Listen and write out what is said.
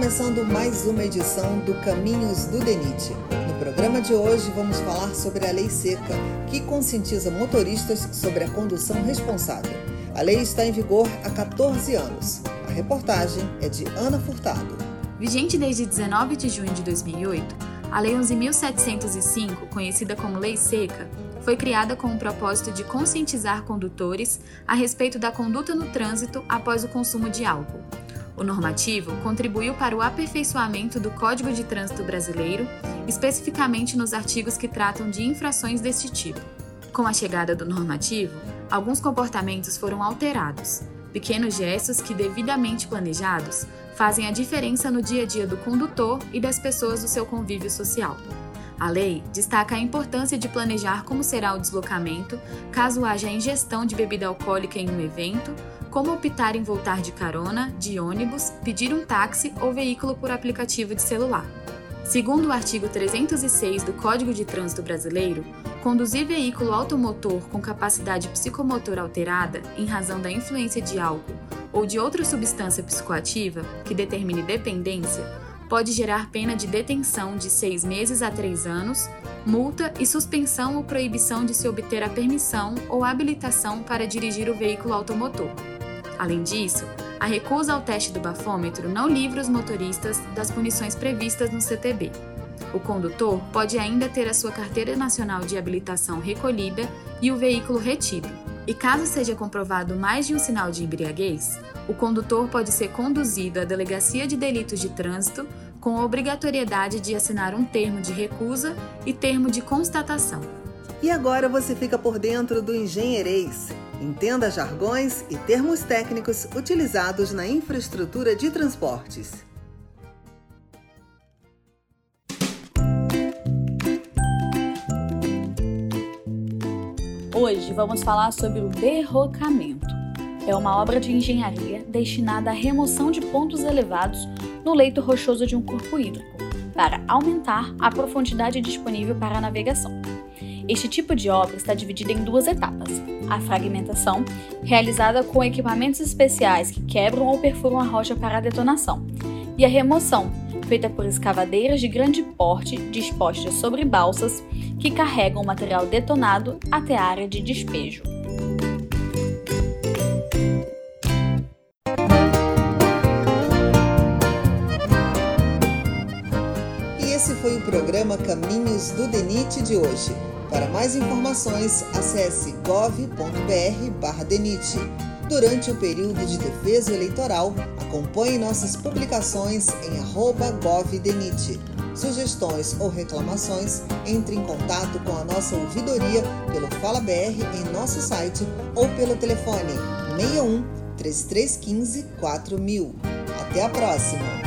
começando mais uma edição do Caminhos do DENIT. No programa de hoje vamos falar sobre a Lei Seca, que conscientiza motoristas sobre a condução responsável. A lei está em vigor há 14 anos. A reportagem é de Ana Furtado. Vigente desde 19 de junho de 2008, a Lei 11.705, conhecida como Lei Seca, foi criada com o propósito de conscientizar condutores a respeito da conduta no trânsito após o consumo de álcool. O normativo contribuiu para o aperfeiçoamento do Código de Trânsito Brasileiro, especificamente nos artigos que tratam de infrações deste tipo. Com a chegada do normativo, alguns comportamentos foram alterados. Pequenos gestos que, devidamente planejados, fazem a diferença no dia a dia do condutor e das pessoas do seu convívio social. A lei destaca a importância de planejar como será o deslocamento caso haja ingestão de bebida alcoólica em um evento, como optar em voltar de carona, de ônibus, pedir um táxi ou veículo por aplicativo de celular. Segundo o artigo 306 do Código de Trânsito Brasileiro, conduzir veículo automotor com capacidade psicomotora alterada em razão da influência de álcool ou de outra substância psicoativa que determine dependência pode gerar pena de detenção de 6 meses a 3 anos, multa e suspensão ou proibição de se obter a permissão ou habilitação para dirigir o veículo automotor. Além disso, a recusa ao teste do bafômetro não livra os motoristas das punições previstas no CTB. O condutor pode ainda ter a sua carteira nacional de habilitação recolhida e o veículo retido. E caso seja comprovado mais de um sinal de embriaguez, o condutor pode ser conduzido à Delegacia de Delitos de Trânsito com a obrigatoriedade de assinar um termo de recusa e termo de constatação. E agora você fica por dentro do Engenheirês. Entenda jargões e termos técnicos utilizados na infraestrutura de transportes. Hoje vamos falar sobre o derrocamento. É uma obra de engenharia destinada à remoção de pontos elevados no leito rochoso de um corpo hídrico, para aumentar a profundidade disponível para a navegação. Este tipo de obra está dividida em 2 etapas: a fragmentação, realizada com equipamentos especiais que quebram ou perfuram a rocha para a detonação, e a remoção, feita por escavadeiras de grande porte dispostas sobre balsas que carregam o material detonado até a área de despejo. E esse foi o programa Caminhos do DENIT de hoje. Para mais informações, acesse gov.br/DENIT. Durante o período de defesa eleitoral, acompanhe nossas publicações em @govdenit. Sugestões ou reclamações, entre em contato com a nossa ouvidoria pelo Fala BR em nosso site ou pelo telefone 61 3315 4000. Até a próxima!